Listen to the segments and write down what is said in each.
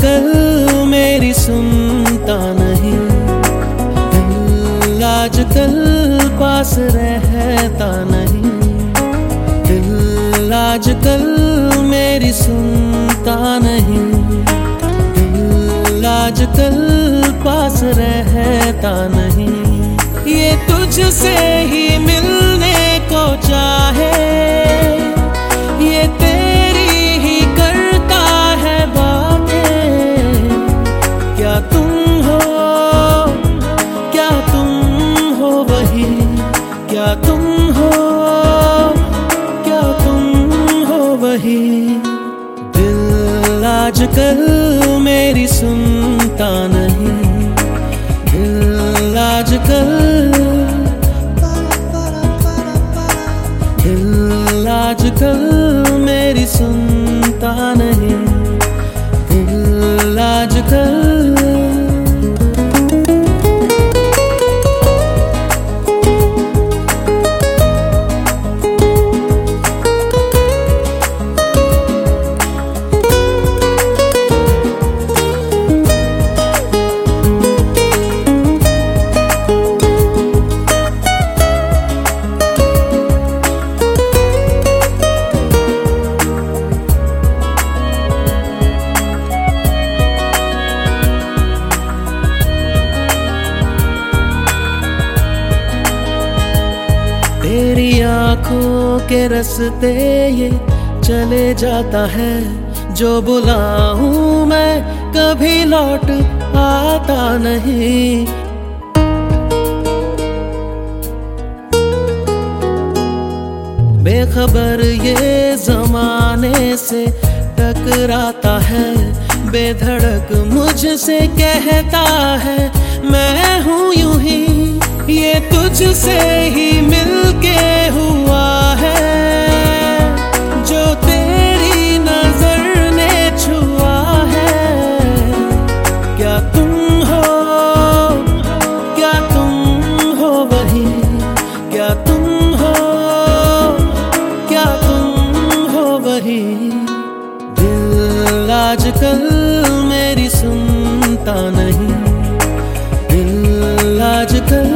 आजकल मेरी सुनता नहीं, दिल आजकल पास रहता नहीं, दिल आजकल मेरी सुनता नहीं, दिल आजकल पास रहता नहीं। ये तुझसे ही मिलने को चाहे, ये तेरी ही करता है बातें। क्या तुम हो, क्या तुम हो वही, क्या तुम हो, क्या तुम हो वही। दिल आजकल मेरी सुनता नहीं, दिल आजकल, दिल आजकल मेरी सुनता नहीं, दिल आजकल। तेरी आंखों के रास्ते ये चले जाता है, जो बुलाऊं मैं कभी लौट आता नहीं। बेखबर ये जमाने से टकराता है, बेधड़क मुझसे कहता है मैं हूँ यूं ही। ये तुझसे ही मिलके हुआ है, जो तेरी नजर ने छुआ है। क्या तुम हो, क्या तुम हो वही, क्या तुम हो, क्या तुम हो वही। दिल आजकल मेरी सुनता नहीं, दिल आजकल,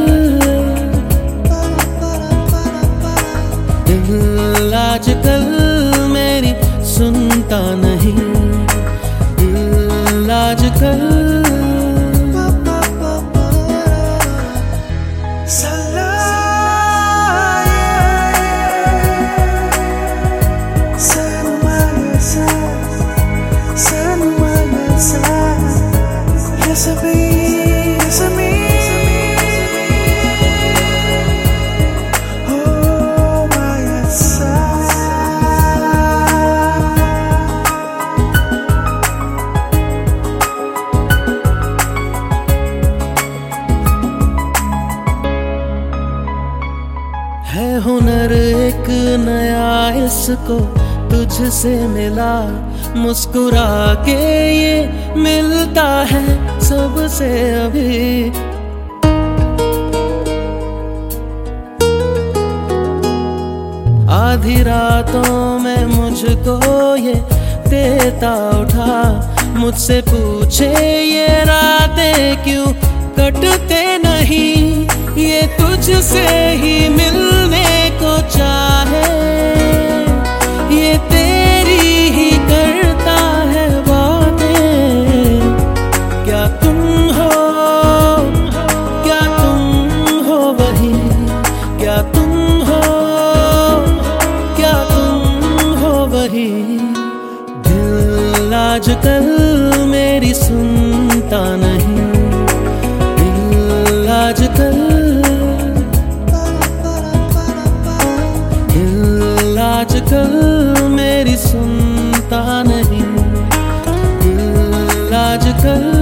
दिल आजकल मेरी सुनता नहीं, दिल आजकल। है हुनर एक नया इसको तुझसे मिला, मुस्कुरा के ये मिलता है सबसे अभी। आधी रातों में मुझको ये देता उठा, मुझसे पूछे ये रातें क्यों कटते नहीं। ये तुझसे ही मिलने को चाहे, ये तेरी ही करता है बातें। क्या तुम हो, क्या तुम हो वही, क्या तुम हो, क्या तुम हो वही। दिल आजकल मेरी सुनता नहीं, दिल आजकल, दिल आजकल मेरी सुनता नहीं, दिल आजकल।